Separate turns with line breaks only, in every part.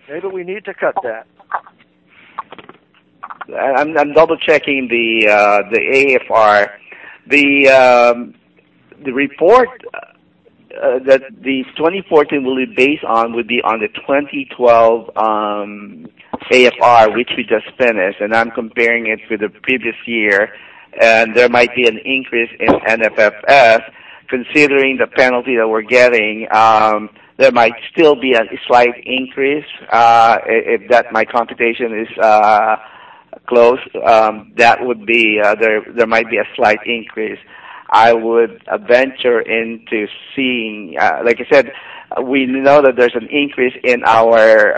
Maybe we need to cut that.
I'm double checking the AFR. The report that the 2014 will be based on would be on the 2012 AFR, which we just finished, and I'm comparing it with the previous year, and there might be an increase in NFFS. Considering the penalty that we're getting, there might still be a slight increase. If that my computation is close, that would be there might be a slight increase. I would venture into seeing, like I said, we know that there's an increase in our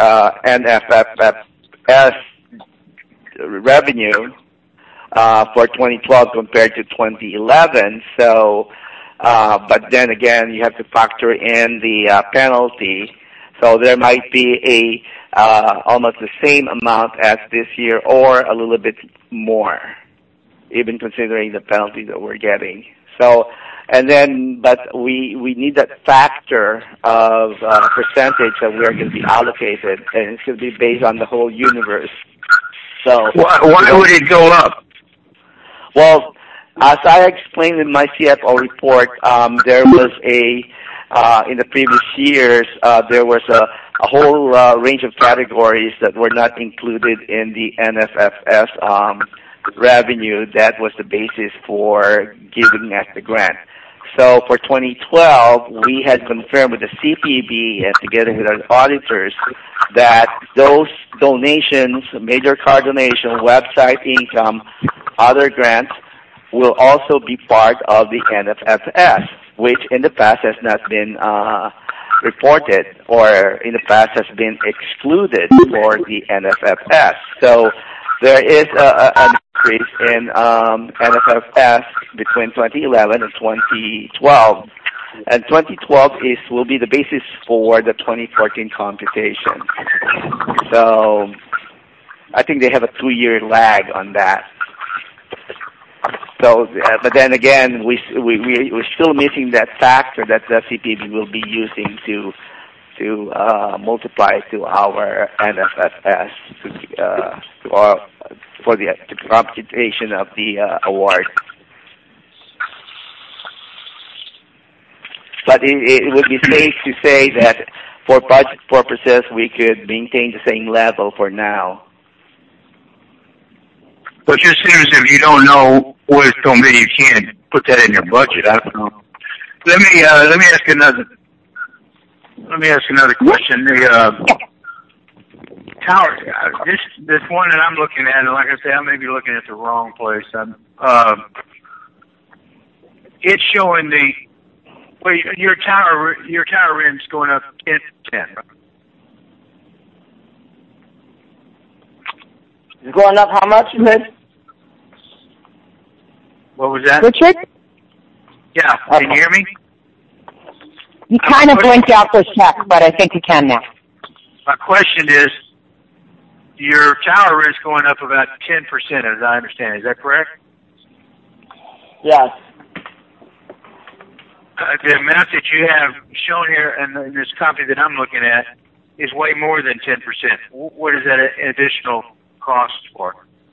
NFFS revenue for 2012 compared to 2011. So, but then again, you have to factor in the penalty. So there might be almost the same amount as this year, or a little bit more, even considering the penalty that we're getting. So, and then, but we need that factor of percentage that we are going to be allocated, and it's going to be based on the whole universe. So,
why would it go up?
Well, as I explained in my CFO report, there was in the previous years, there was a whole range of categories that were not included in the NFFS revenue. That was the basis for giving us the grant. So for 2012, we had confirmed with the CPB and together with our auditors that those donations, major car donation, website income, other grants, will also be part of the NFFS, which in the past has not been reported, or in the past has been excluded for the NFFS. So there is an increase in NFFS between 2011 and 2012. And 2012 will be the basis for the 2014 computation. So I think they have a 2-year lag on that. So, but then again, we're still missing that factor that the CPB will be using to multiply to our NFFS for the computation of the award. But it would be safe to say that for budget purposes, we could maintain the same level for now.
But just seems if you don't know what it's going to be, you can't put that in your budget. I don't know. Let me ask another question. The tower, this one that I'm looking at, and like I say, I may be looking at the wrong place. It's showing your tower rent's going up 10%. Right?
It's going up how much, Rich?
What was that?
Richard?
Yeah, can you hear me?
You kind of blinked out for a sec, but I think you can now.
My question is, your tower rent's going up about 10%, as I understand. Is that correct?
Yes.
The amount that you have shown here in this copy that I'm looking at is way more than 10%. What is that additional cost for?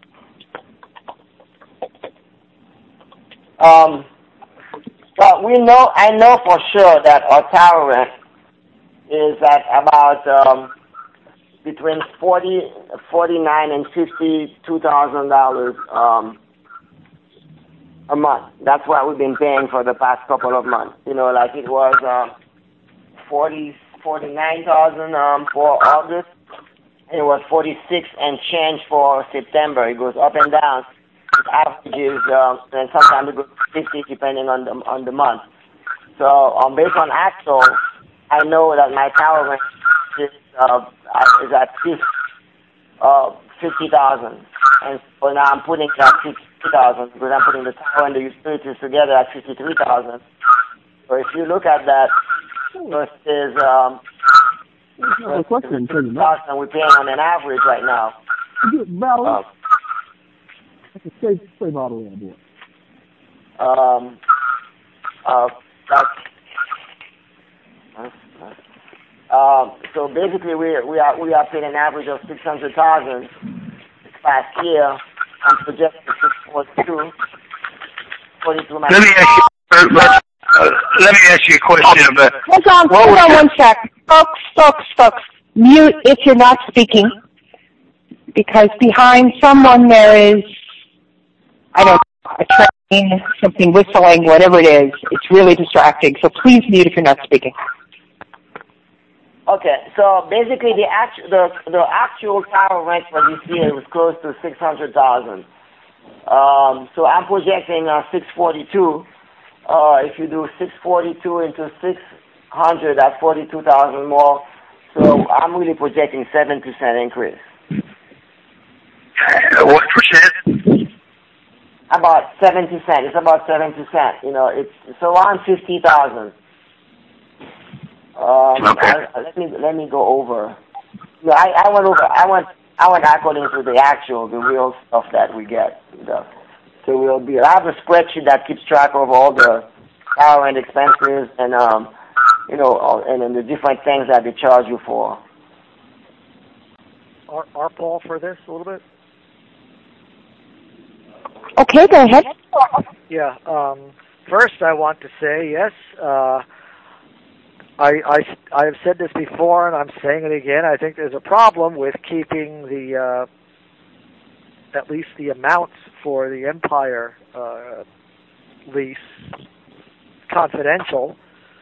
Well, I know for sure that our tower rent is at about between $49,000 and $52,000 a month. That's what we've been paying for the past couple of months. You know, like it was $49,000 for August, and it was $46,000 and change for September. It goes up and down. It averages, and sometimes it goes to 50 depending on the month. So based on actual, I know that my tower rent is at $50,000, and so now I'm putting it at $52,000 because I'm putting the tower and the utilities together at $53,000. So if you look at that versus the question we're paying on an average right now.
Stay bottle on board.
So basically, we are paying an average of $600,000 last year. I'm projecting 642. 42.
Let me ask you a question about.
Hold on 1 sec. Folks. Mute if you're not speaking, because behind someone there is, I don't know, a train, something whistling, whatever it is. It's really distracting. So please mute if you're not speaking.
Okay, so basically the actual tower rent for this year was close to $600,000. So I'm projecting 642. If you do 642 into 600, that's 42,000 more. So I'm really projecting 7% increase.
What percent?
About 7%. It's about 7%. You know, it's around 50,000.
Okay.
Let me go over. You know, I went according to the real stuff that we get. So I have a spreadsheet that keeps track of all the power and expenses and and the different things that they charge you for.
Our Paul for this a little bit.
Okay, go ahead.
Yeah. First, I want to say yes. I have said this before, and I'm saying it again. I think there's a problem with keeping the at least the amounts for the Empire lease confidential.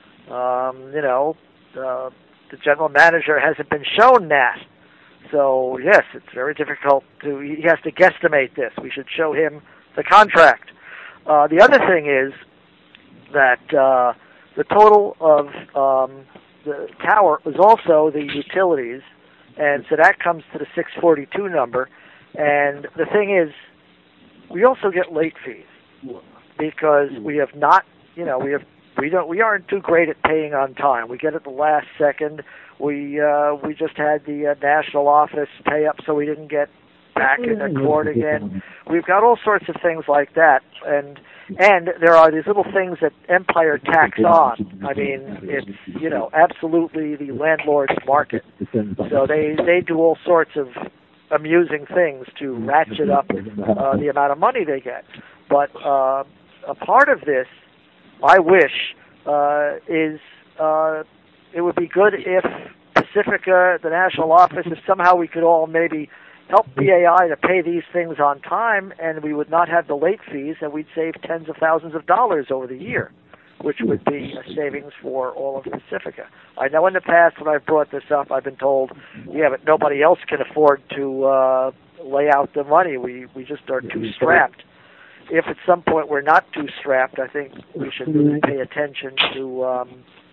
The general manager hasn't been shown that. So, yes, it's very difficult he has to guesstimate this. We should show him the contract. The other thing is that the total of the tower was also the utilities, and so that comes to the 642 number. And the thing is, we also get late fees because we have not, we aren't too great at paying on time. We get it the last second. We just had the national office pay up, so we didn't get back in the court again. We've got all sorts of things like that, and there are these little things that Empire tacks on. I mean, it's absolutely the landlord's market. So they do all sorts of amusing things to ratchet up the amount of money they get. But a part of this, I wish, is it would be good if Pacifica, the national office, if somehow we could all maybe help BAI to pay these things on time, and we would not have the late fees, and we'd save tens of thousands of dollars over the year, which would be a savings for all of Pacifica. I know in the past when I've brought this up, I've been told, yeah, but nobody else can afford to lay out the money. We just are too strapped. If at some point we're not too strapped, I think we should really pay attention to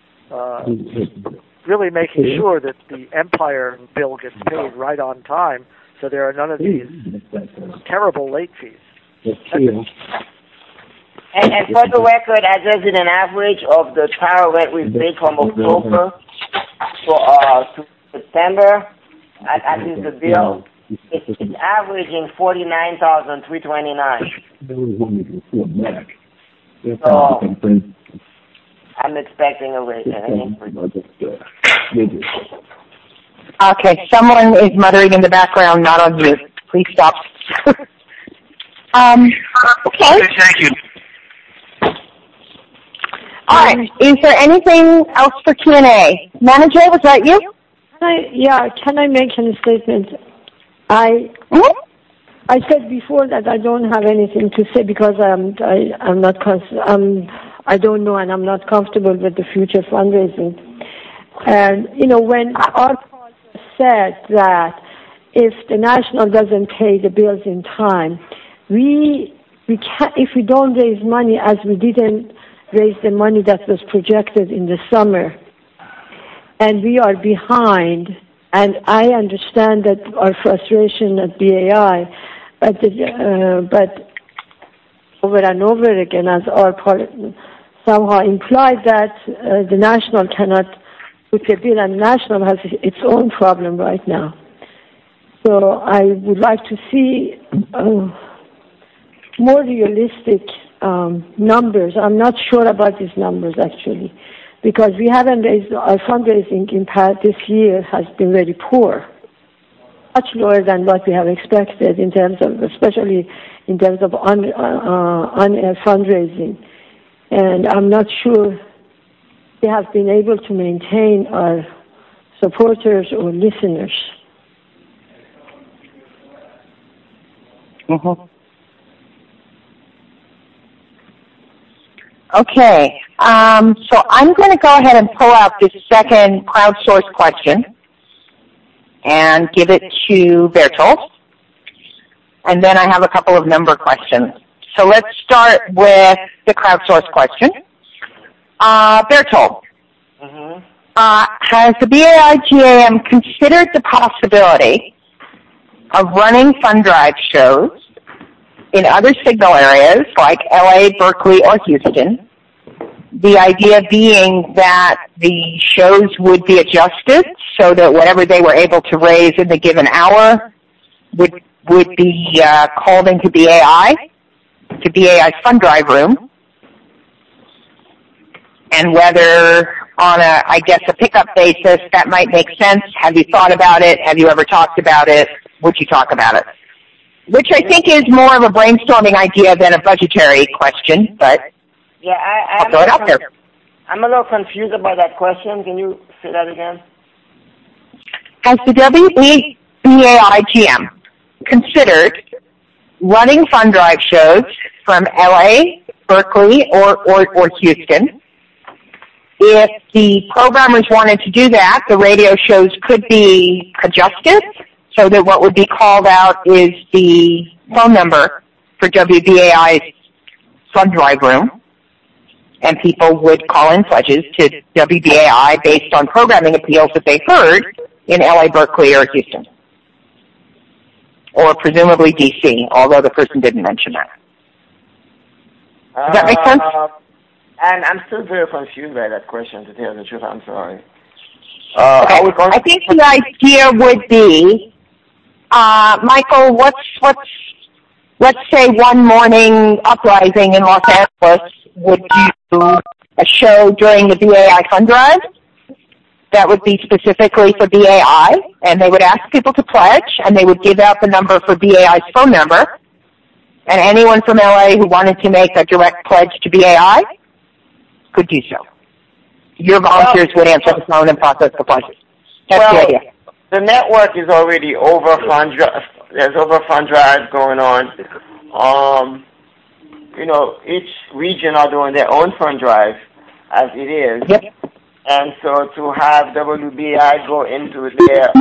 really making sure that the Empire bill gets paid right on time, so there are none of these terrible late fees.
And for the record, I just did an average of the tower rent we paid from October to September. I did the bill. It's averaging $49,329. So I'm expecting a rate increase.
Okay, someone is muttering in the background, not on mute. Please stop. Okay.
Thank you.
All right. Is there anything else for Q&A? Manager, was that you?
Can I make a statement? I said before that I don't have anything to say because I don't know and I'm not comfortable with the future fundraising. And when our call said that if the national doesn't pay the bills in time, we can't, if we don't raise money as we didn't raise the money that was projected in the summer, and we are behind. And I understand that our frustration at BAI, but over and over again, as our part somehow implied that the national cannot put a bill, and the national has its own problem right now. So I would like to see more realistic numbers. I'm not sure about these numbers actually. because we haven't raised, our fundraising in this year has been very poor, much lower than what we have expected in terms of, especially in terms of on-air fundraising. And I'm not sure we have been able to maintain our supporters or listeners.
Mm-hmm. Okay, so I'm going to go ahead and pull out this second crowdsourced question and give it to Bertolt. And then I have a couple of number questions. So let's start with the crowdsourced question. Bertolt, has the BAI-GAM considered the possibility of running fund drive shows in other signal areas like LA, Berkeley, or Houston? The idea being that the shows would be adjusted so that whatever they were able to raise in the given hour would be called into BAI, to BAI's fund drive room, and whether on a pickup basis that might make sense. Have you thought about it? Have you ever talked about it? Would you talk about it? Which I think is more of a brainstorming idea than a budgetary question, but
yeah,
I'll throw it out there.
I'm a little confused about that question. Can you say that again?
Has the WBAI-GM considered running fund drive shows from LA, Berkeley, or Houston? If the programmers wanted to do that, the radio shows could be adjusted so that what would be called out is the phone number for WBAI's fund drive room, and people would call in pledges to WBAI based on programming appeals that they heard in LA, Berkeley, or Houston, or presumably DC, although the person didn't mention that. Does that make sense?
And I'm still very confused by that question, to tell the truth. I'm sorry.
Okay. I think the idea would be, Michael, let's say one morning uprising in Los Angeles would do a show during the BAI fund drive that would be specifically for BAI, and they would ask people to pledge, and they would give out the number for BAI's phone number, and anyone from LA who wanted to make a direct pledge to BAI could do so. Your volunteers would answer the phone and process the pledges. That's the idea.
The network is already over fund drive. There's over fund drives going on. Each region are doing their own fund drive as it is.
Yep.
And so to have WBI go into their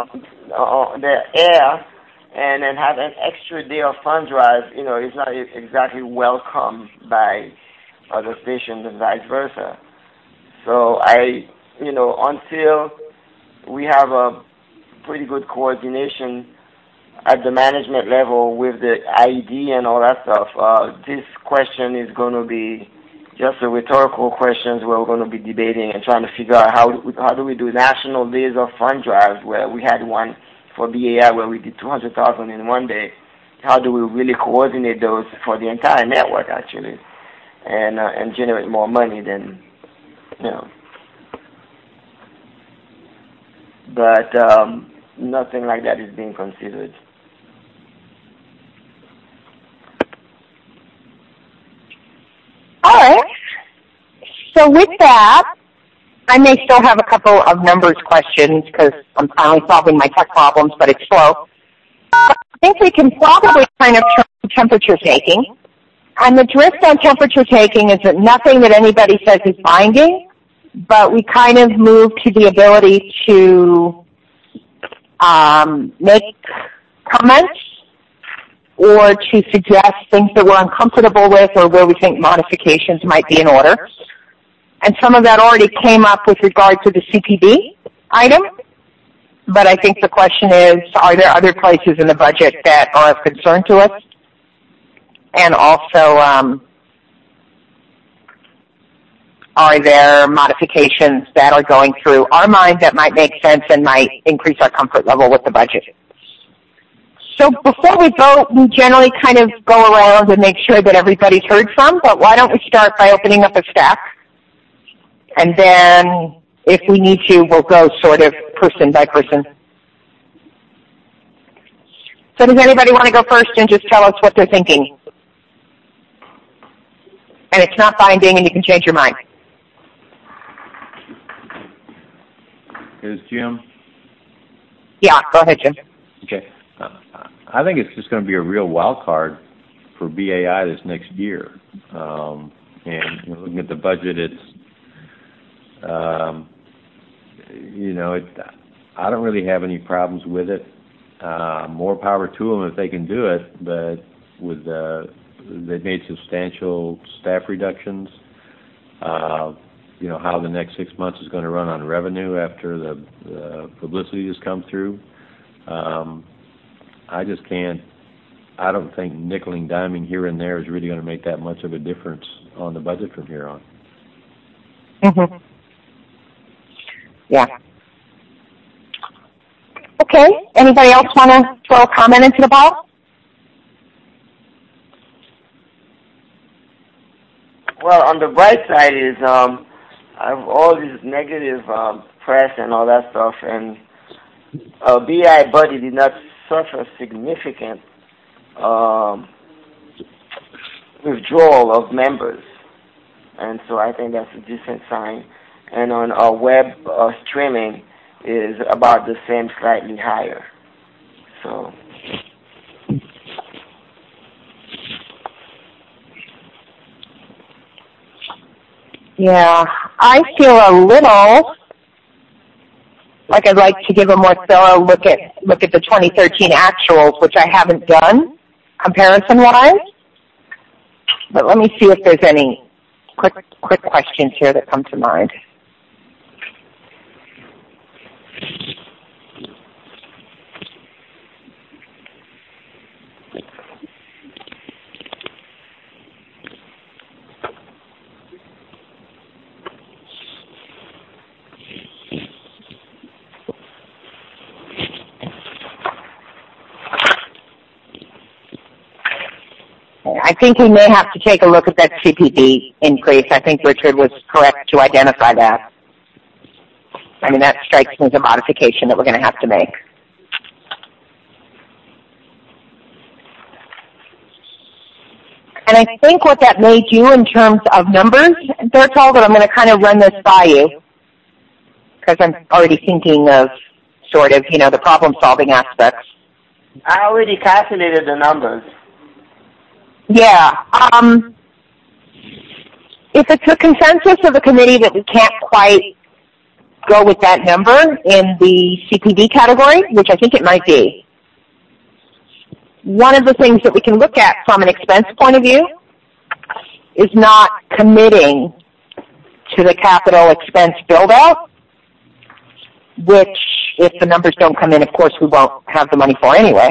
air and then have an extra day of fund drive, is not exactly welcome by other stations and vice versa. So until we have a pretty good coordination at the management level with the IED and all that stuff, this question is going to be just a rhetorical questions where we're going to be debating and trying to figure out how do we do national days of fund drives, where we had one for BAI where we did 200,000 in one day. How do we really coordinate those for the entire network, actually, and generate more money than, But nothing like that is being considered.
All right. So with that, I may still have a couple of numbers questions because I'm finally solving my tech problems, but it's slow. I think we can probably kind of turn to temperature taking. And the drift on temperature taking is that nothing that anybody says is binding, but we kind of move to the ability to make comments or to suggest things that we're uncomfortable with or where we think modifications might be in order. And some of that already came up with regard to the CPB item, but I think the question is, are there other places in the budget that are of concern to us? And also, are there modifications that are going through our mind that might make sense and might increase our comfort level with the budget? So before we vote, we generally kind of go around and make sure that everybody's heard from, but why don't we start by opening up a stack And then if we need to, we'll go sort of person by person. So does anybody want to go first and just tell us what they're thinking? And it's not binding and you can change your mind.
Is Jim?
Yeah, go ahead, Jim.
Okay. I think it's just going to be a real wild card for BAI this next year. And looking at the budget, it's, I don't really have any problems with it. More power to them if they can do it, but with they've made substantial staff reductions. How the next 6 months is going to run on revenue after the publicity has come through. I just can't. I don't think nickeling, diming here and there is really going to make that much of a difference on the budget from here on.
Mm-hmm. Yeah. Okay. Anybody else want to throw a comment into the ball?
Well, on the bright side is I've all this negative press and all that stuff, and BI Buddy did not suffer significant withdrawal of members, and so I think that's a decent sign. And on our web streaming is about the same, slightly higher. So.
Yeah, I feel a little like I'd like to give a more thorough look at the 2013 actuals, which I haven't done comparison-wise. But let me see if there's any quick questions here that come to mind. I think we may have to take a look at that CPD increase. I think Richard was correct to identify that. I mean, that strikes me as a modification that we're going to have to make. And I think what that may do in terms of numbers, Bertold, that I'm going to kind of run this by you, because I'm already thinking of sort of, the problem-solving aspects.
I already calculated the numbers.
Yeah. If it's a consensus of the committee that we can't quite go with that number in the CPD category, which I think it might be, one of the things that we can look at from an expense point of view is not committing to the capital expense build-out, which, if the numbers don't come in, of course, we won't have the money for anyway.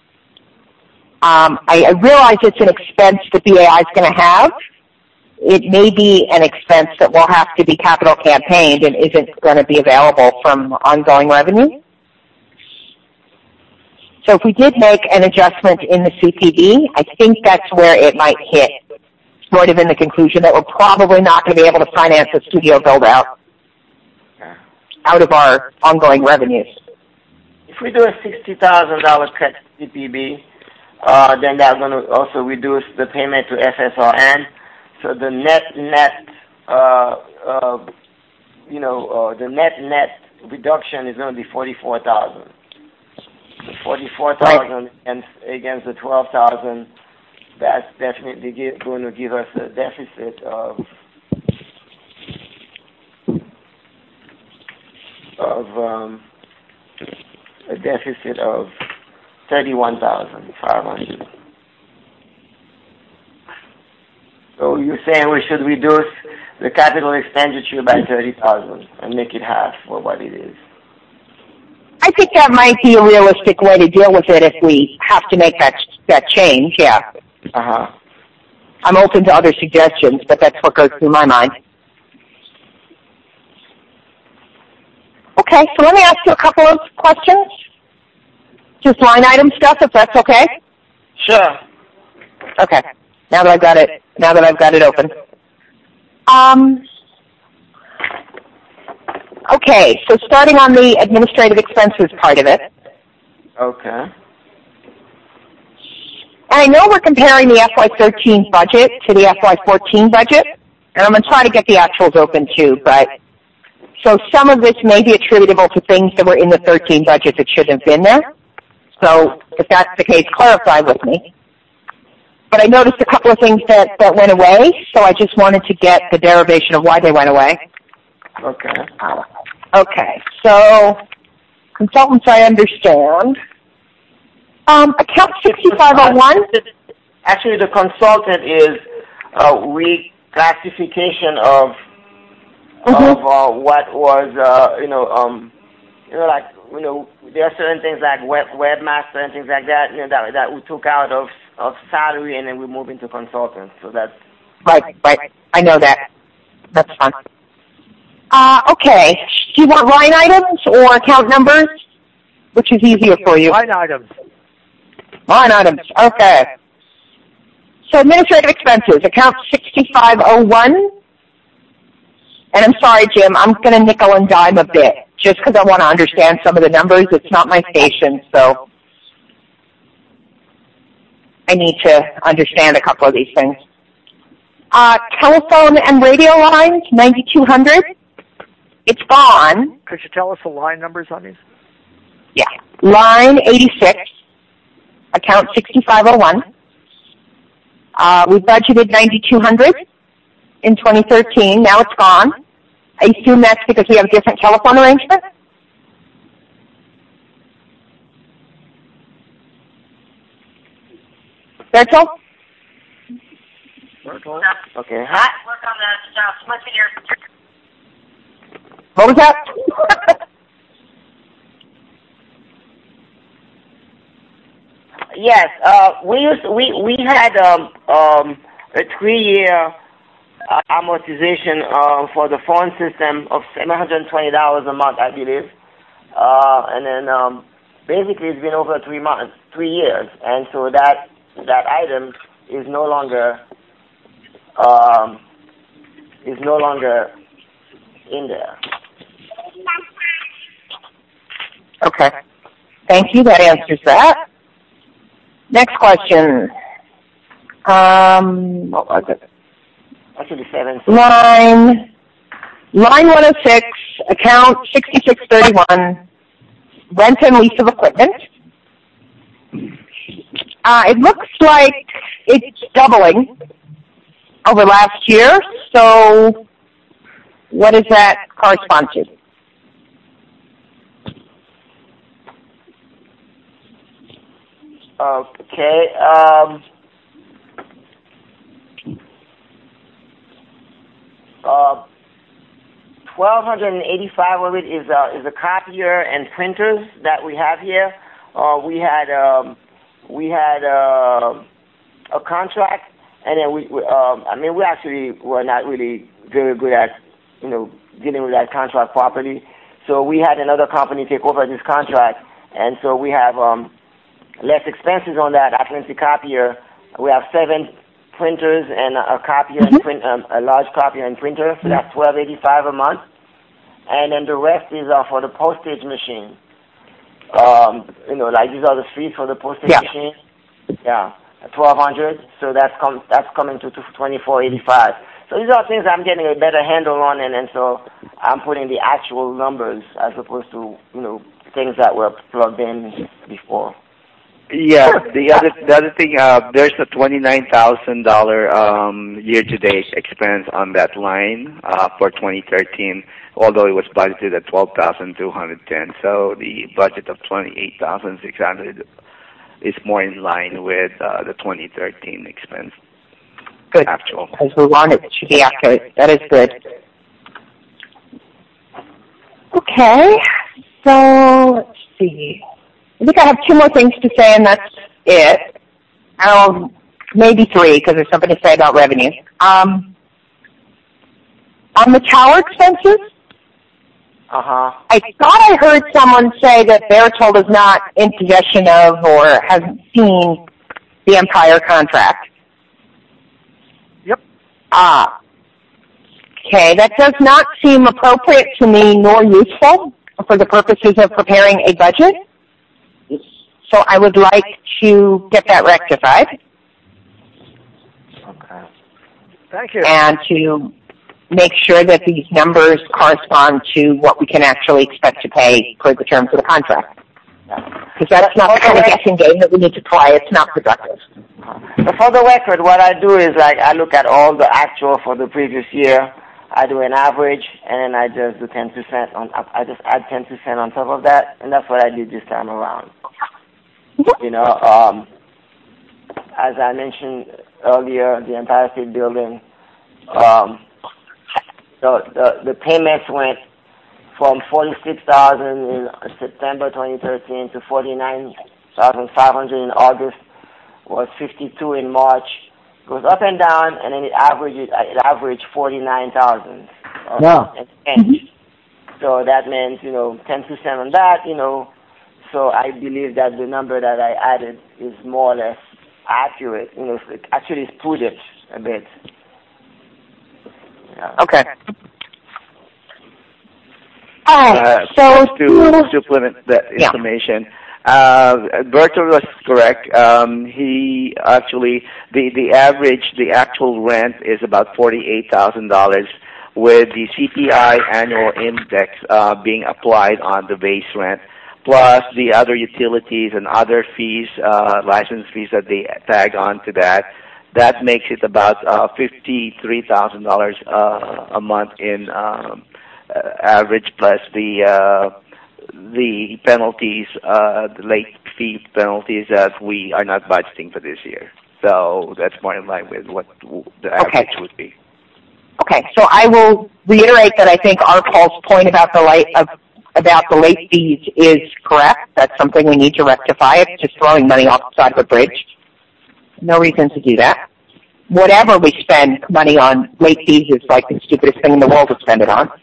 I realize it's an expense that BAI is going to have. It may be an expense that will have to be capital campaigned and isn't going to be available from ongoing revenue. So if we did make an adjustment in the CPD, I think that's where it might hit, sort of in the conclusion that we're probably not going to be able to finance a studio build-out out of our ongoing revenues.
If we do a $60,000 cut to CPB, then that's going to also reduce the payment to FSRN. So the net reduction is going to be $44,000. The $44,000 against the $12,000, that's definitely going to give us a deficit of $31,500. So you're saying we should reduce the capital expenditure by $30,000 and make it half for what it is?
I think that might be a realistic way to deal with it if we have to make that change, yeah.
Uh-huh.
I'm open to other suggestions, but that's what goes through my mind. Okay, so let me ask you a couple of questions. Just line item stuff, if that's okay?
Sure.
Okay. Now that I've got it open. Okay, so starting on the administrative expenses part of it.
Okay.
I know we're comparing the FY13 budget to the FY14 budget, and I'm going to try to get the actuals open too, but so some of this may be attributable to things that were in the 13 budget that should have been there. So if that's the case, clarify with me. But I noticed a couple of things that went away, so I just wanted to get the derivation of why they went away.
Okay.
Okay, so consultants I understand. Account 6501?
Actually, the consultant is a reclassification of what was, there are certain things like webmaster and things like that, that we took out of salary and then we move into consultants. So that's
right. I know that. That's fine. Okay. Do you want line items or account numbers? Which is easier for you?
Line items.
Line items. Okay. So administrative expenses, account 6501. And I'm sorry, Jim, I'm going to nickel and dime a bit, just because I want to understand some of the numbers. It's not my station, so I need to understand a couple of these things. Telephone and radio lines, 9200. It's gone.
Could you tell us the line numbers on these?
Yeah. Line 86, account 6501. We budgeted 9200 in 2013. Now it's gone. I assume that's because we have a different telephone arrangement? Bertel?
okay.
Hi. Work on the switching your.
What was that?
Yes, we had a 3-year amortization for the phone system of $720 a month, I believe, and then basically it's been over 3 years, and so that item is no longer in there.
Okay. Thank you. That answers that. Next question. What was it?
Actually, 7.
Line 106, account 6631, rent and lease of equipment. It looks like it's doubling over last year, so what does that correspond to?
Okay. $1,285 of it is a copier and printers that we have here. We had a contract, and then we actually were not really very good at dealing with that contract properly. So we had another company take over this contract, and so we have less expenses on that Atlantic copier. We have 7 printers and a copier and a large copier and printer. So that's $1,285 a month, and then the rest is for the postage machine. Like these are the fees for the postage machine. Yeah, $1,200. So that's coming to $2,485. So these are things I'm getting a better handle on, and so I'm putting the actual numbers as opposed to things that were plugged in before.
Yeah, the other thing, there's a $29,000 year-to-date expense on that line for 2013, although it was budgeted at $12,210. So the budget of $28,600 is more in line with the 2013 expense.
Good.
Actual.
As we want it to be accurate. That is good. Okay, so let's see. I think I have 2 more things to say, and that's it. Maybe 3, because there's something to say about revenue. On the tower expenses, I thought I heard someone say that Bertold is not in possession of or hasn't seen the Empire contract.
Yep.
Okay, that does not seem appropriate to me nor useful for the purposes of preparing a budget. So I would like to get that rectified.
Okay. Thank you.
And to make sure that these numbers correspond to what we can actually expect to pay per the terms of the contract. Because that's not the kind of guessing game that we need to play. It's not productive.
So for the record, what I do is I look at all the actual for the previous year. I do an average, and then I just do 10% on. I just add 10% on top of that, and that's what I did this time around. You know, as I mentioned earlier, the Empire State Building. The payments went from $46,000 in September 2013 to $49,500 in August, was $52,000 in March. Goes up and down, and then it averaged $49,000.
Wow.
So that means 10% on that. So I believe that the number that I added is more or less accurate. Actually, it's prudent a bit. Yeah.
Okay. All right. So
to supplement that information, Berto was correct. He actually the actual rent is about $48,000, with the CPI annual index being applied on the base rent, plus the other utilities and other fees, license fees that they tag on to that. That makes it about $53,000 a month in average, plus the penalties, the late fee penalties that we are not budgeting for this year. So that's more in line with what the average would be.
Okay, so I will reiterate that I think our Paul's point about the late fees is correct. That's something we need to rectify. It's just throwing money off the side of a bridge. No reason to do that. Whatever we spend money on, late fees is like the stupidest thing in the world to spend it on.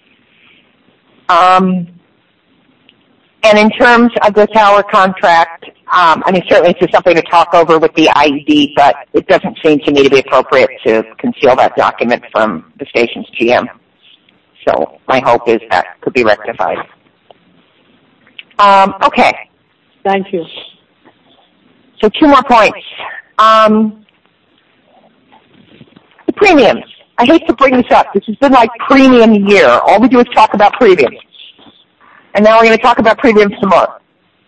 And in terms of the tower contract, certainly this is something to talk over with the IED, but it doesn't seem to me to be appropriate to conceal that document from the station's GM. So my hope is that could be rectified. Okay.
Thank you.
So 2 more points. The premiums. I hate to bring this up. This has been like premium year. All we do is talk about premiums. And now we're going to talk about premiums some more.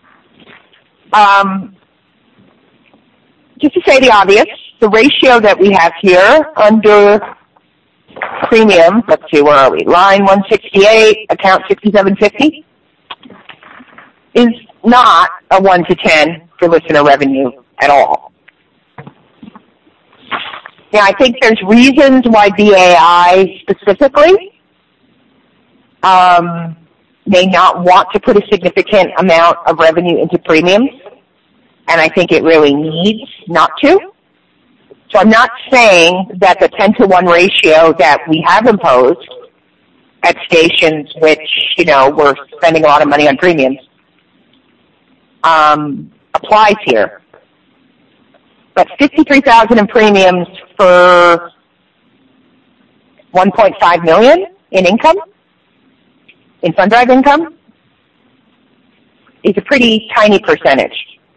Just to say the obvious, the ratio that we have here under premium, let's see, where are we? Line 168, account 6750, is not a 1 to 10 for listener revenue at all. Now, I think there's reasons why BAI specifically may not want to put a significant amount of revenue into premiums, and I think it really needs not to. So I'm not saying that the 10-to-1 ratio that we have imposed at stations which, we're spending a lot of money on premiums, applies here. But $53,000 in premiums for $1.5 million in income, in SunDrive income, is a pretty tiny percentage.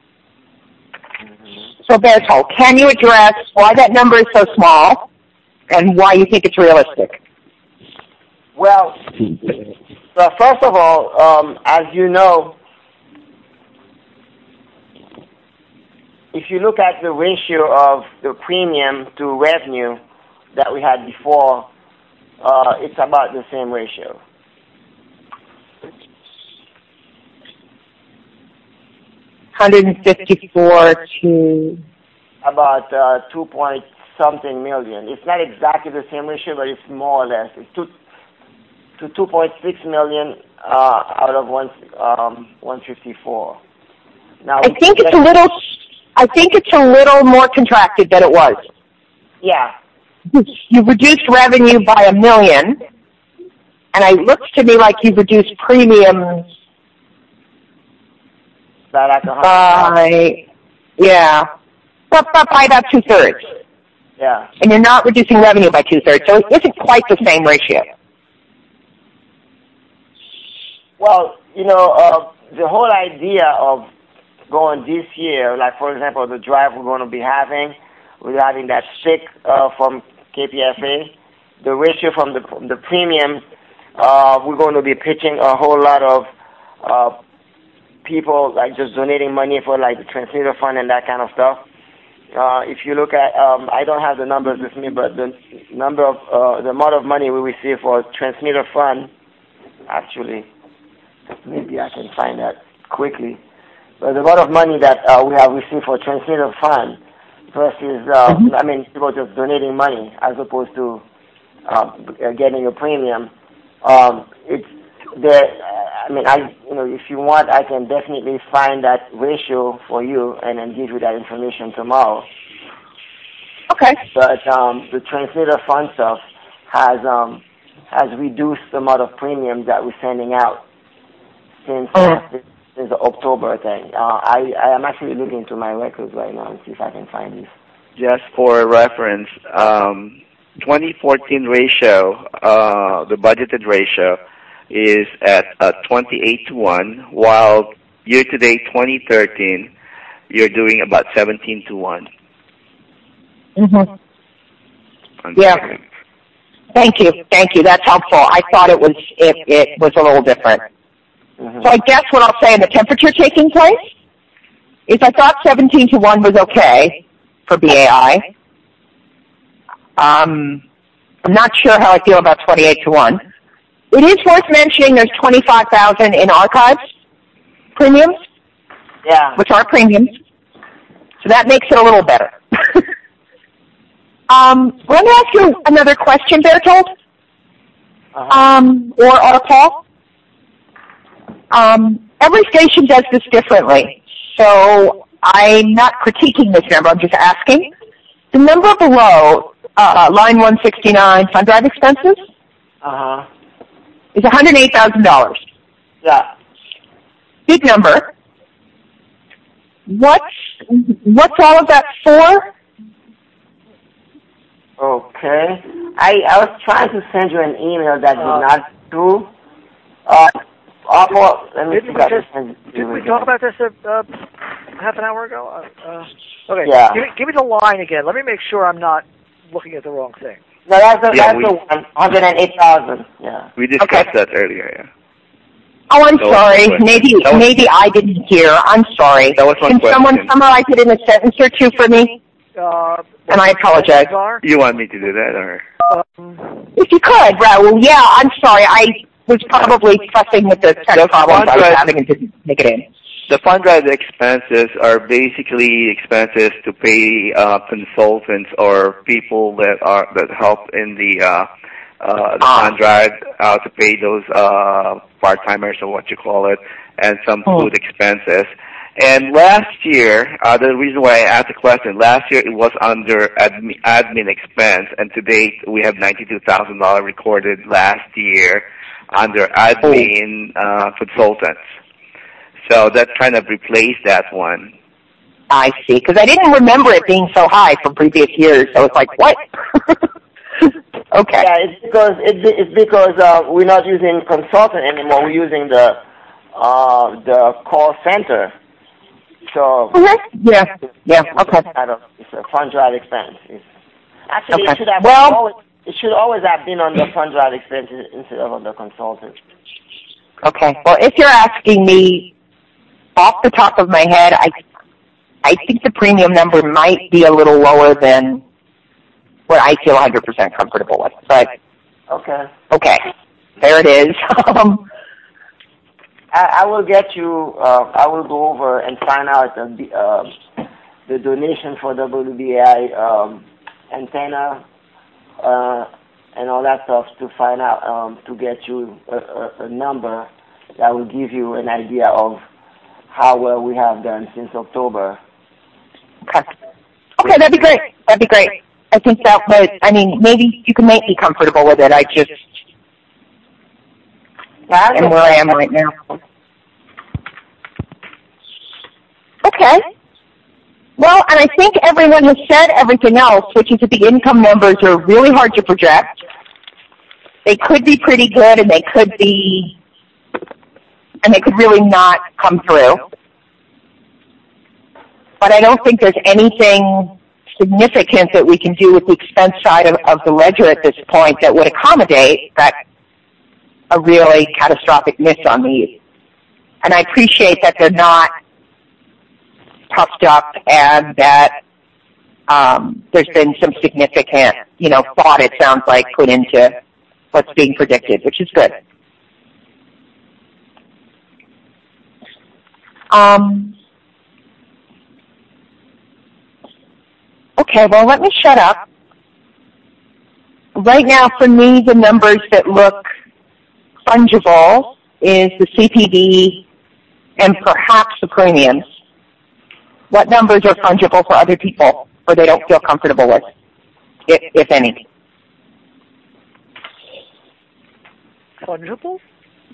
So Berto, can you address why that number is so small and why you think it's realistic?
Well, first of all, as you know, if you look at the ratio of the premium to revenue that we had before, it's about the same ratio.
$154 to
about 2-point-something million. It's not exactly the same ratio, but it's more or less. It's to 2.6 million out of 154. Now
I think it's a little more contracted than it was.
Yeah.
You've reduced revenue by $1 million, and it looks to me like you've reduced premiums by about 2/3.
Yeah.
And you're not reducing revenue by 2/3, so it isn't quite the same ratio.
Well, the whole idea of going this year, like for example, the drive we're having that stick from KPFA, the ratio from the premium, we're going to be pitching a whole lot of people like just donating money for like the transmitter fund and that kind of stuff. If you look at, I don't have the numbers with me, but the amount of money we receive for transmitter fund, actually, maybe I can find that quickly. But the amount of money that we have received for transmitter fund versus, people just donating money as opposed to getting a premium. It's there. If you want, I can definitely find that ratio for you and then give you that information tomorrow.
Okay.
But the transmitter fund stuff has reduced the amount of premiums that we're sending out since the October thing. I am actually looking into my records right now and see if I can find this.
Just for reference, 2014 ratio, the budgeted ratio, is at 28-1, while year-to-date 2013, you're doing about 17-1.
Mm-hmm. Yeah. Thank you. That's helpful. I thought it was a little different. Mm-hmm. So I guess what I'll say in the temperature taking place is I thought 17-1 was okay for BAI. I'm not sure how I feel about 28-1. It is worth mentioning there's $25,000 in archives premiums, which are premiums, so that makes it a little better. Let me ask you another question, Bertold, or Paul. Every station does this differently, so I'm not critiquing this number. I'm just asking. The number below, line 169, fund drive expenses, is $108,000.
Yeah.
Big number. What's all of that for?
Okay. I was trying to send you an email that did not do. Let me see if I can send it to you.
Did we talk about this half an hour ago? Okay.
Yeah.
Give me the line again. Let me make sure I'm not looking at the wrong thing.
No, that's the one. 108,000. Yeah.
We discussed that earlier. Yeah.
Oh, I'm sorry. Maybe I didn't hear. I'm sorry.
That was one
Can someone summarize it in a sentence or two for me? And I apologize.
You want me to do that, or?
If you could, Raul. Yeah, I'm sorry. I was probably fussing with the tech problems I was having and didn't make it in.
The fund drive expenses are basically expenses to pay consultants or people that help in the fund drive to pay those part-timers or what you call it, and some food expenses. And last year, the reason why I asked the question, last year it was under admin expense, and to date we have $92,000 recorded last year under admin consultants. So that kind of replaced that one.
I see, because I didn't remember it being so high from previous years. So it's like, what? Okay.
Yeah, it's because we're not using consultant anymore. We're using the call center. So
yeah, okay.
It's a fund drive expense. Actually,
okay.
It should always have been on the fund drive expenses instead of on the consultant.
Okay. Well, if you're asking me off the top of my head, I think the premium number might be a little lower than what I feel 100% comfortable with. But okay, there it is.
I will get you. I will go over and find out the donation for WBAI antenna and all that stuff to find out to get you a number that will give you an idea of how well we have done since October.
Okay, that'd be great. I think that was. I mean, maybe you can make me comfortable with it. I just. And where I am right now. Okay. Well, and I think everyone has said everything else, which is that the income numbers are really hard to project. They could be pretty good, and they could really not come through. But I don't think there's anything significant that we can do with the expense side of the ledger at this point that would accommodate a really catastrophic miss on these. And I appreciate that they're not puffed up and that there's been some significant, thought, it sounds like, put into what's being predicted, which is good. Okay, well, let me shut up. Right now, for me, the numbers that look fungible is the CPD and perhaps the premiums. What numbers are fungible for other people or they don't feel comfortable with, if any?
Fungible?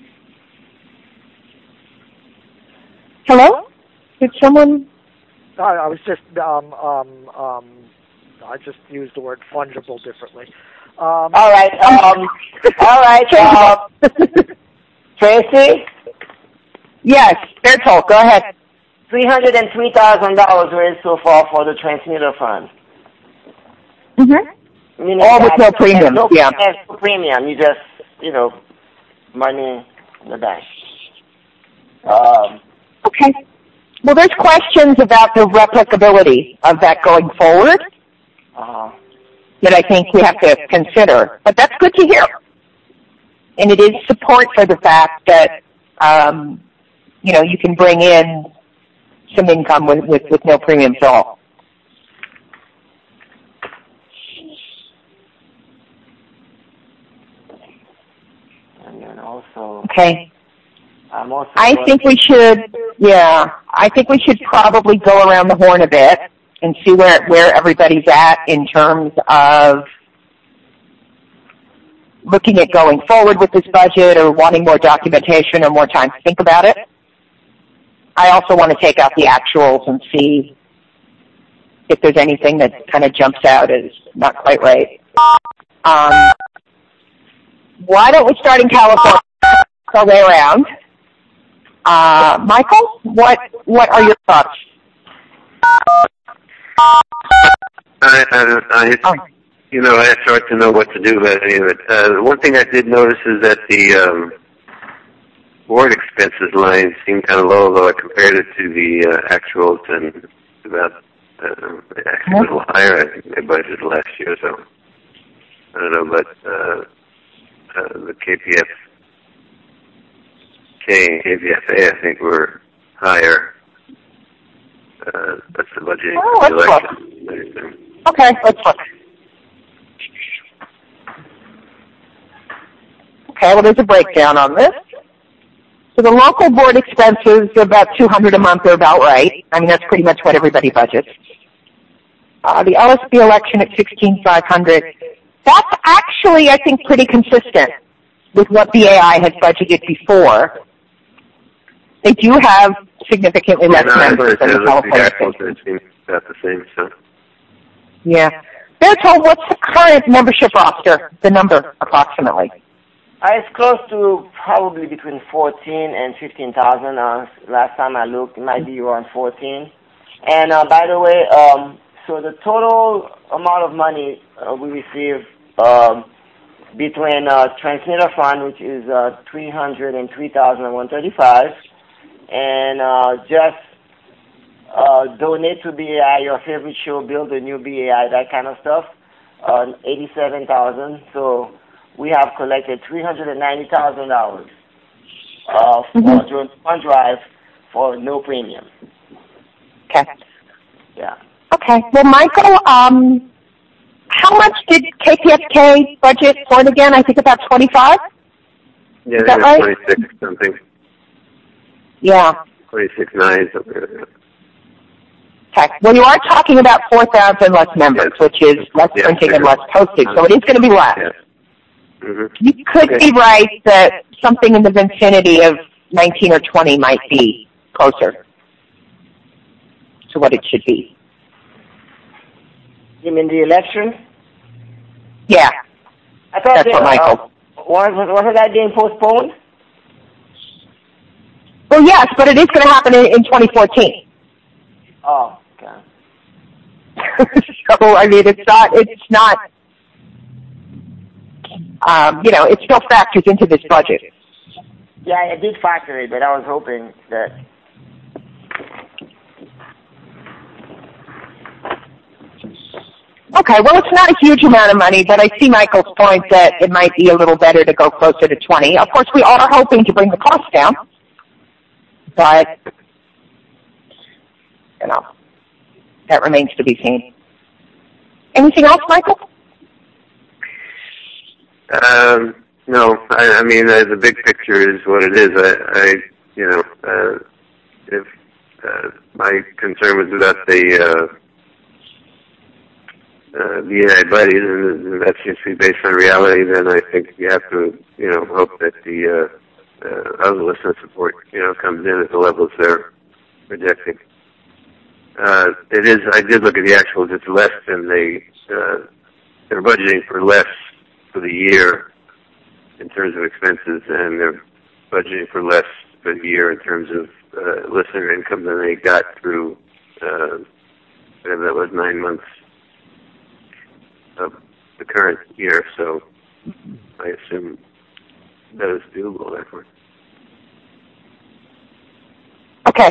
Hello? Did someone?
I was just, I just used the word fungible differently.
All right, Tracy?
Yes, Bertolt, go ahead.
$303,000 raised so far for the transmitter fund.
Mm-hmm. All with no premium,
no premium, you just, money in the bank.
Okay. Well, there's questions about the replicability of that going forward that I think we have to consider. But that's good to hear. And it is support for the fact that, you can bring in some income with no premiums at all.
And then also...
Okay. I think we should probably go around the horn a bit and see where everybody's at in terms of looking at going forward with this budget or wanting more documentation or more time to think about it. I also want to take out the actuals and see if there's anything that kind of jumps out as not quite right. Why don't we start in California, go way around? Michael, what are your thoughts?
It's hard to know what to do about any of it. One thing I did notice is that the board expenses line seemed kind of low, though I compared it to the actuals, and about actually a little higher, I think, they budgeted last year, so I don't know, but the KPFK and KPFA, I think, were higher. That's the budget.
Let's look. Okay, let's look. Okay, well, there's a breakdown on this. So the local board expenses are about $200 a month. They're about right. I mean, that's pretty much what everybody budgets. The LSB election at $16,500. That's actually, I think, pretty consistent with what BAI has budgeted before. They do have significantly less members than the California State.
It seems about the same, so.
Yeah. Bertolt, what's the current membership roster, the number, approximately?
It's close to probably between 14 and 15,000. Last time I looked, it might be around 14. And by the way, so the total amount of money we receive between transmitter fund, which is $303,135, and just donate to BAI, your favorite show, build a new BAI, that kind of stuff, $87,000. So we have collected $390,000 for fund drive for no premium.
Okay.
Yeah.
Okay. Well, Michael, how much did KPFK budget for it again? I think about 25?
Yeah,
is that right?
26 something.
Yeah.
26.9, something like that.
Okay. Well, you are talking about 4,000 less members, which is less printing and less postage, so it is going to be less.
Yeah. Mm-hmm.
You could be right that something in the vicinity of 19 or 20 might be closer to what it should be.
You mean the election?
Yeah.
I thought
That's what Michael.
Wasn't that being postponed?
Well, yes, but it is going to happen in 2014.
Oh, okay.
So, I mean, it's not, it still factors into this budget.
Yeah, I did factor it, but I was hoping that.
Okay, well, it's not a huge amount of money, but I see Michael's point that it might be a little better to go closer to 20. Of course, we are hoping to bring the cost down, but, that remains to be seen. Anything else, Michael?
No, I mean, the big picture is what it is. If my concern was about the antibodies, and that seems to be based on reality, then I think you have to, hope that the other listener support, comes in at the levels they're projecting. It is. I did look at the actuals. It's less than they're budgeting for less for the year in terms of expenses, and they're budgeting for less for the year in terms of listener income than they got through whatever that was, 9 months of the current year. So I assume that is doable, therefore.
Okay.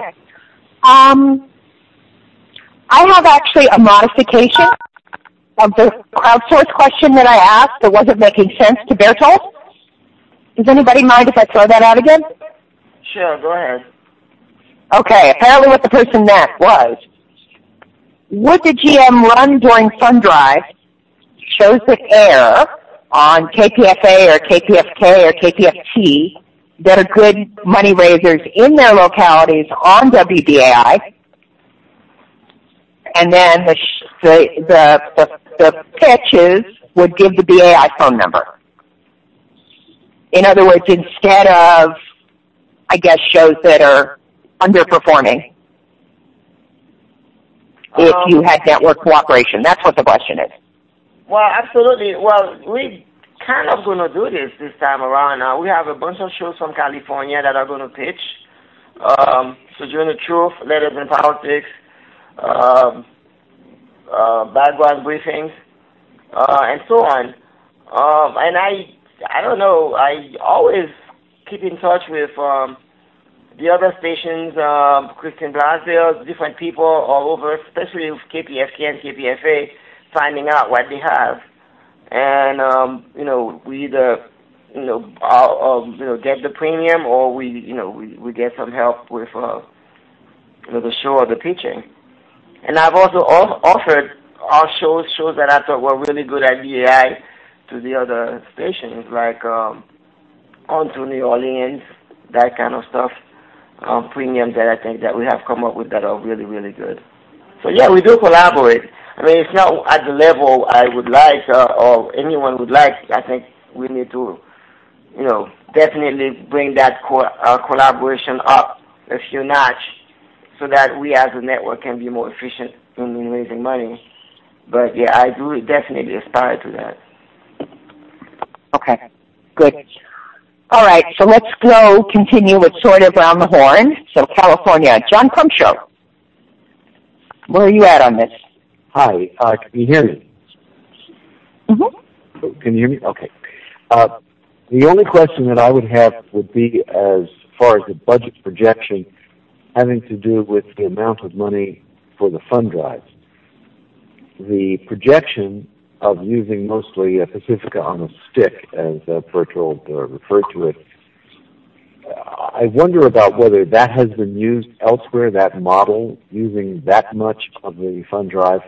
I have actually a modification of the crowdsource question that I asked that wasn't making sense to Bertolt. Does anybody mind if I throw that out again?
Sure, go ahead.
Okay, apparently what the person meant was, would the GM run during fund drive shows that air on KPFA or KPFK or KPFT that are good money raisers in their localities on WBAI, and then the pitches would give the BAI phone number. In other words, instead of, I guess, shows that are underperforming, if you had network cooperation. That's what the question is.
Well, absolutely. Well, we kind of going to do this time around. We have a bunch of shows from California that are going to pitch. Sojourner Truth, Letters in Politics, background briefings, and so on. And I don't know, I always keep in touch with the other stations, Christian Blasdale, different people all over, especially with KPFK and KPFA, finding out what they have. And, we either, get the premium or we get some help with, the show or the pitching. And I've also offered our shows that I thought were really good at BAI to the other stations, like On to New Orleans, that kind of stuff, premiums that I think that we have come up with that are really, really good. So yeah, we do collaborate. I mean, it's not at the level I would like or anyone would like. I think we need to, definitely bring that collaboration up a few notch so that we as a network can be more efficient in raising money. But yeah, I do definitely aspire to that.
Okay, good. All right, so let's continue with sort of around the horn. So California, John Crumshow, where are you at on this?
Hi, can you hear me?
Mm-hmm.
Can you hear me? Okay. The only question that I would have would be as far as the budget projection having to do with the amount of money for the fund drives. The projection of using mostly Pacifica on a stick, as Bertolt referred to it, I wonder about whether that has been used elsewhere, that model, using that much of the fund drive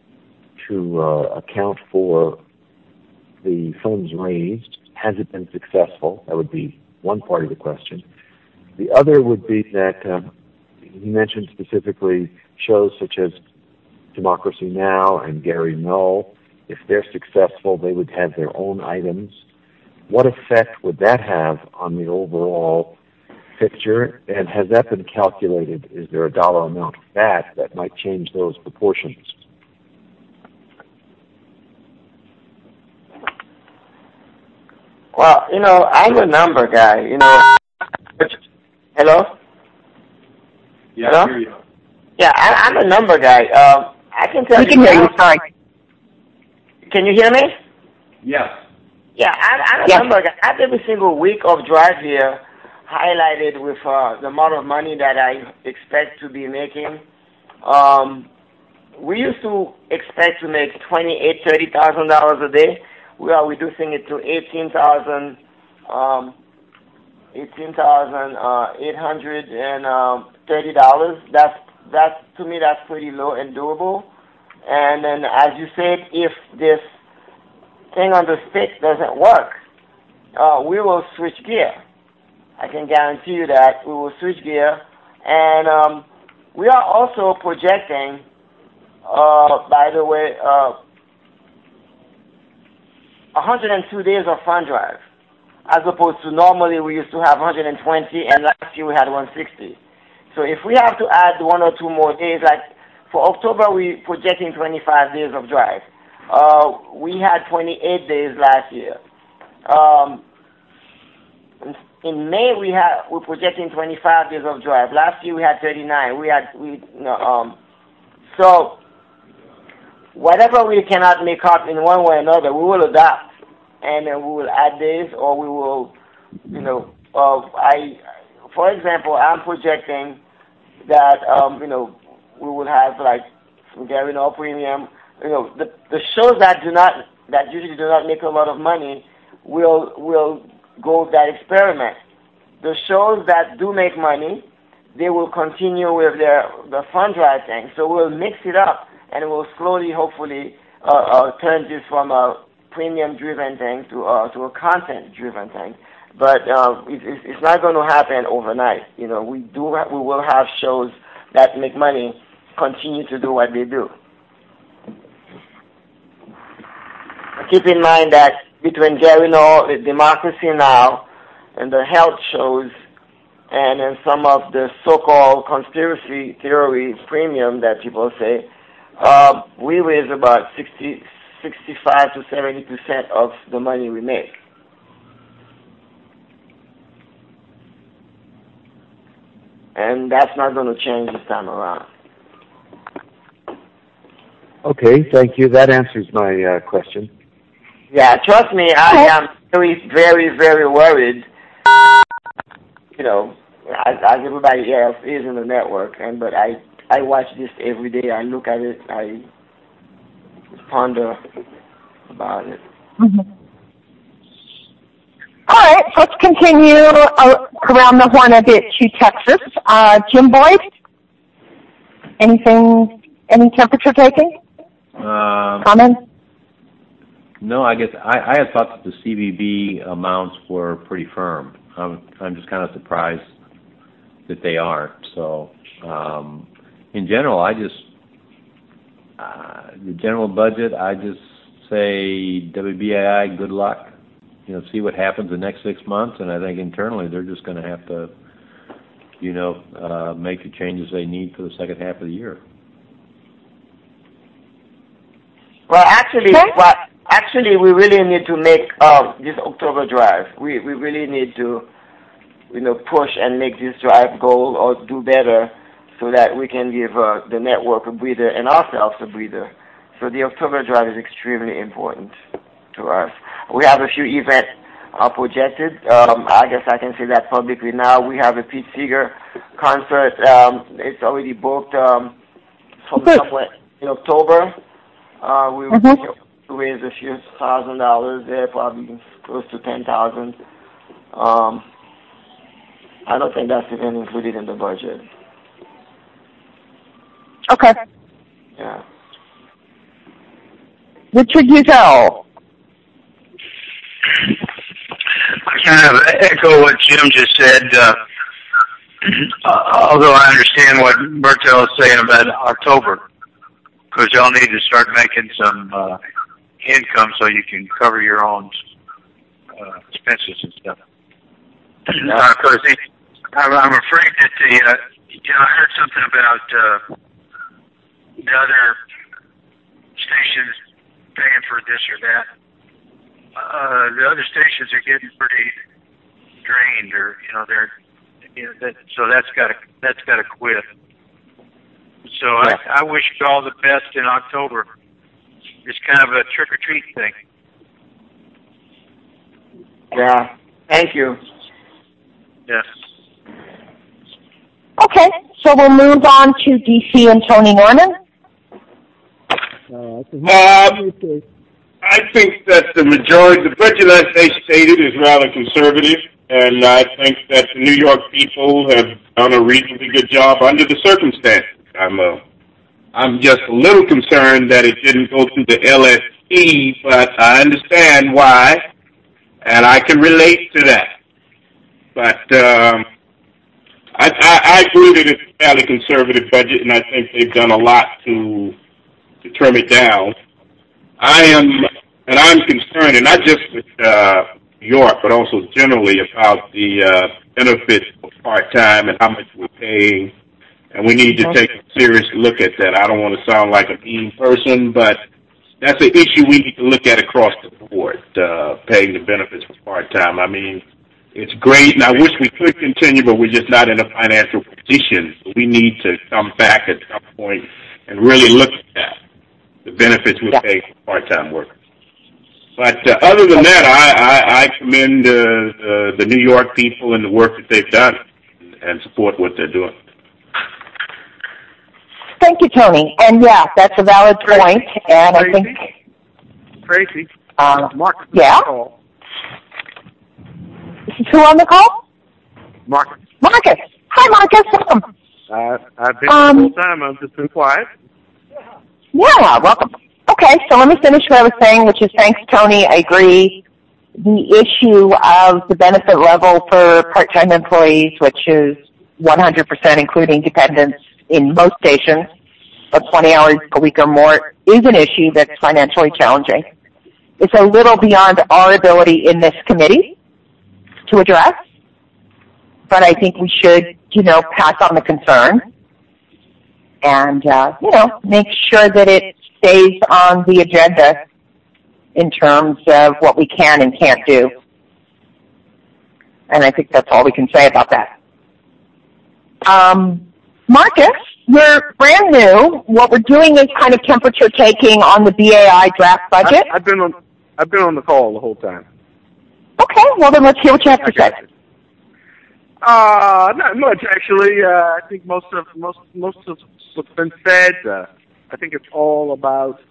to account for the funds raised. Has it been successful? That would be one part of the question. The other would be that he mentioned specifically shows such as Democracy Now! And Gary Null. If they're successful, they would have their own items. What effect would that have on the overall picture? And has that been calculated? Is there a dollar amount of that might change those proportions?
Well, I'm a number guy. Hello?
Yeah,
Hello?
I hear you.
Yeah, I'm a number guy. I can tell
We can hear you. Sorry.
Can you hear me?
Yes.
Yeah, I'm a number guy. I have every single week of drive here highlighted with the amount of money that I expect to be making. We used to expect to make $28,000-$30,000 a day. We are reducing it to $18,800 $30. That's to me, that's pretty low and doable. And then, as you said, if this thing on the stick doesn't work, we will switch gear. I can guarantee you that we will switch gear. And we are also projecting, by the way, 102 days of fund drive, as opposed to normally we used to have 120, and last year we had 160. So if we have to add 1 or 2 more days, like for October we're projecting 25 days of drive. We had 28 days last year. In May we're projecting 25 days of drive. Last year we had 39. So whatever we cannot make up in one way or another, we will adapt, and then we will add days, or we will, for example, I'm projecting that, we will have like some Garino premium. The shows that usually do not make a lot of money will go that experiment. The shows that do make money, they will continue with the fund drive thing. So we'll mix it up, and we'll slowly, hopefully, turn this from a premium-driven thing to a content-driven thing. But it's not going to happen overnight. We will have shows that make money continue to do what they do. Keep in mind that between Garino, the Democracy Now!, and the health shows, and then some of the so-called conspiracy theory premium that people say, we raise about 65 to 70% of the money we make. And that's not going to change this time around.
Okay, thank you. That answers my question.
Yeah, trust me, I am very, very, very worried, as everybody else is in the network. But I watch this every day. I look at it. I ponder about it.
Mm-hmm. All right, let's continue around the horn a bit to Texas. Jim Boyd, any temperature taking? Comments?
No, I guess I had thought that the CBB amounts were pretty firm. I'm just kind of surprised that they aren't. So, in general, the general budget, I just say WBAI, good luck. See what happens the next 6 months, and I think internally they're just going to have to, make the changes they need for the second half of the year.
Well, actually, we really need to make this October drive. We really need to, push and make this drive go or do better, so that we can give the network a breather and ourselves a breather. So the October drive is extremely important to us. We have a few events projected. I guess I can say that publicly now. We have a Pete Seeger concert. It's already booked from somewhere in October. We will raise a few $1,000 there, probably close to $10,000. I don't think that's even included in the budget.
Okay.
Yeah.
Richard Uzel.
I kind of echo what Jim just said, although I understand what Bertel is saying about October, because y'all need to start making some income so you can cover your own expenses and stuff. Because I'm afraid that I heard something about the other stations paying for this or that. the other stations are getting pretty drained, or so that's got to quit. So yeah. I wish you all the best in October. It's kind of a trick or treat thing.
Yeah. Thank you.
Yes.
Okay, so we'll move on to DC and Tony Norman.
I think that the budget as they stated is rather conservative, and I think that the New York people have done a reasonably good job under the circumstances. I'm just a little concerned that it didn't go through the LSP, but I understand why, and I can relate to that. But I agree that it's a fairly conservative budget, and I think they've done a lot to trim it down. I'm concerned, and not just with New York, but also generally about the benefits for part-time and how much we're paying, and we need to take a serious look at that. I don't want to sound like a mean person, but that's an issue we need to look at across the board, paying the benefits for part-time. I mean, it's great, and I wish we could continue, but we're just not in a financial position. So we need to come back at some point and really look at that, the benefits we pay for part-time workers. But other than that, I commend the New York people and the work that they've done and support what they're doing.
Thank you, Tony. And yeah, that's a valid point. And I think
Tracy, Marcus.
Yeah. This is who on the call?
Marcus.
Marcus. Hi, Marcus. Welcome.
I've been the whole time. I've just been quiet.
Yeah, welcome. Okay, so let me finish what I was saying, which is thanks, Tony. I agree. The issue of the benefit level for part-time employees, which is 100% including dependents in most stations, but 20 hours a week or more, is an issue that's financially challenging. It's a little beyond our ability in this committee to address, but I think we should, pass on the concern and, make sure that it stays on the agenda in terms of what we can and can't do. And I think that's all we can say about that. Marcus, you're brand new. What we're doing is kind of temperature taking on the BAI draft budget.
I've been on the call the whole time.
Okay, well then let's hear what you have to say.
Not much actually. I think most of what's been said. I think it's all about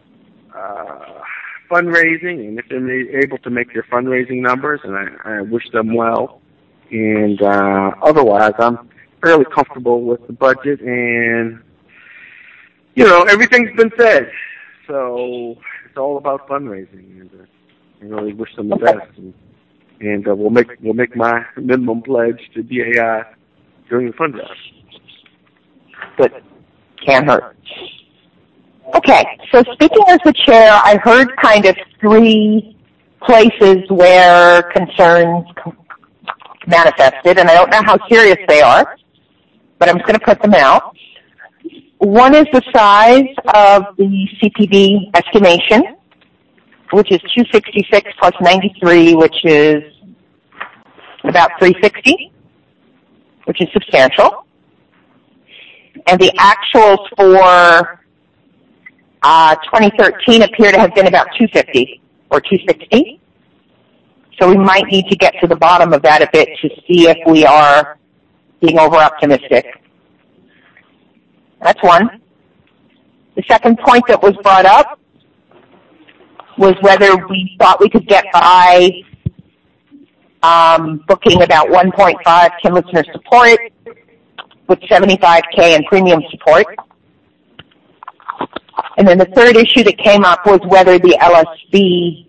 fundraising, and if they're able to make their fundraising numbers, and I wish them well. And otherwise, I'm fairly comfortable with the budget, and everything's been said. So it's all about fundraising, and I really wish them the best. And we'll make my minimum pledge to BAI during the fundraiser.
Good. Can't hurt. Okay, so speaking as the chair, I heard kind of three places where concerns manifested, and I don't know how serious they are, but I'm just going to put them out. One is the size of the CPB estimation, which is 266 plus 93, which is about 360, which is substantial. And the actuals for 2013 appear to have been about 250 or 260. So we might need to get to the bottom of that a bit to see if we are being over-optimistic. That's one. The second point that was brought up was whether we thought we could get by booking about 1.5 to listener support with $75K in premium support. And then the third issue that came up was whether the LSB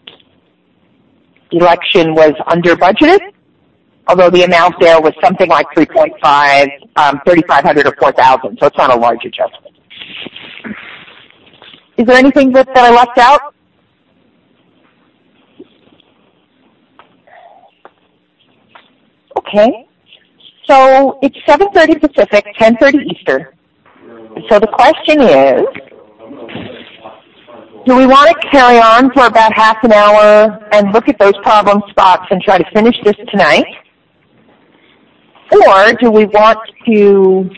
election was under budgeted, although the amount there was something like 3.5, 3,500 or 4,000, so it's not a large adjustment. Is there anything that I left out? Okay. So it's 7:30 Pacific, 10:30 Eastern. So the question is, do we want to carry on for about half an hour and look at those problem spots and try to finish this tonight? Or do we want to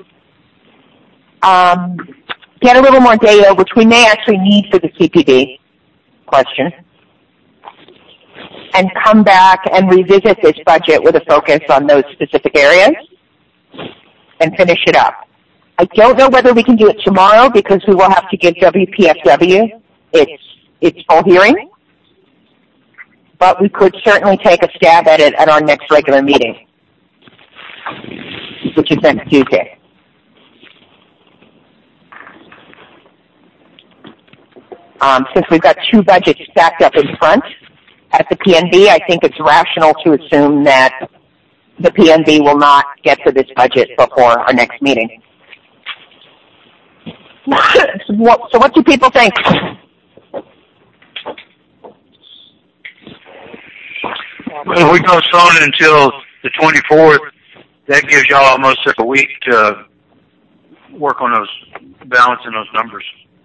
get a little more data, which we may actually need for the CPB question, and come back and revisit this budget with a focus on those specific areas and finish it up? I don't know whether we can do it tomorrow because we will have to give WPFW its full hearing, but we could certainly take a stab at it at our next regular meeting, which is next Tuesday. Since we've got two budgets stacked up in front at the PNB, I think it's rational to assume that the PNB will not get to this budget before our next meeting. So what do people think?
Well, if we go on until the 24th, that gives y'all almost a week to work on those, balancing those numbers.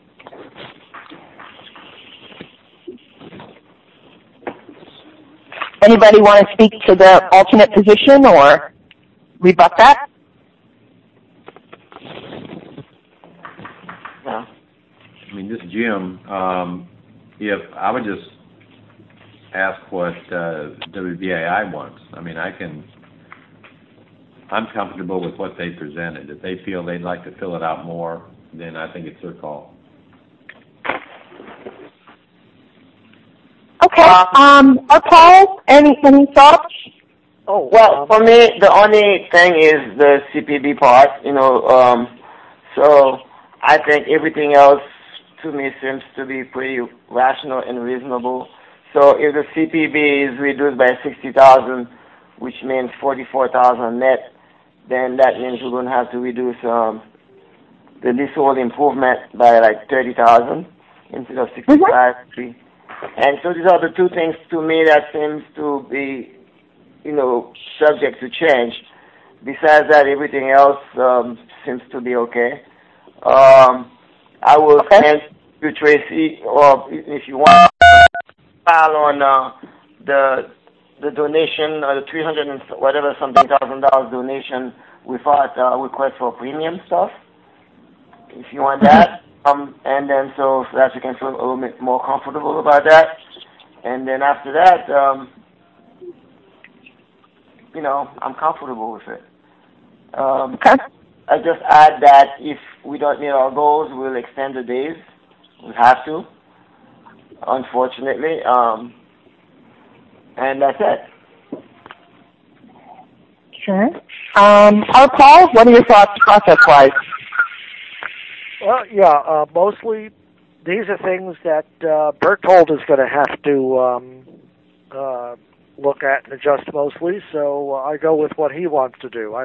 Anybody want to speak to the alternate position or rebut that?
I mean, this Jim, if I would just ask what WBAI wants. I mean, I'm comfortable with what they presented. If they feel they'd like to fill it out more, then I think it's their call.
Okay. Paul, any thoughts?
Oh, well, for me, the only thing is the CPB part, so I think everything else to me seems to be pretty rational and reasonable. So if the CPB is reduced by 60,000, which means 44,000 net, then that means we're going to have to reduce the leasehold improvement by like 30,000 instead of 65. And so these are the two things to me that seems to be, subject to change. Besides that, everything else seems to be okay. I will send you, Tracy, or if you want, file on the donation, or the $300 and whatever something $1,000 donation without request for premium stuff. If you want that. And then so that you can feel a little bit more comfortable about that. And then after that, I'm comfortable with it. I just add that if we don't meet our goals, we'll extend the days. We have to, unfortunately. And that's it.
Sure. Paul, what are your thoughts process-wise?
Well, yeah, mostly these are things that Berthold is going to have to look at and adjust mostly, so I go with what he wants to do.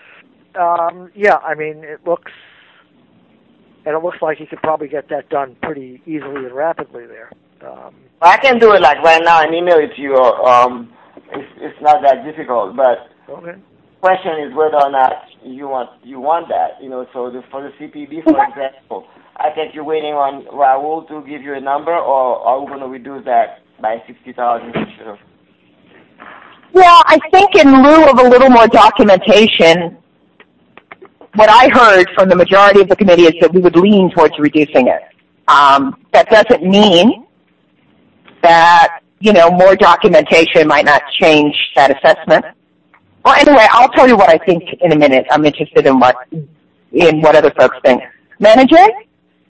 It looks like he could probably get that done pretty easily and rapidly there.
I can do it like right now and email it to you. It's not that difficult, but
okay.
Question is whether or not you want that. So for the CPB, for example, I think you're waiting on Raul to give you a number, or are we going to reduce that by 60,000?
Yeah, I think in lieu of a little more documentation, what I heard from the majority of the committee is that we would lean towards reducing it. That doesn't mean that, more documentation might not change that assessment. Well, anyway, I'll tell you what I think in a minute. I'm interested in what other folks think. Manager?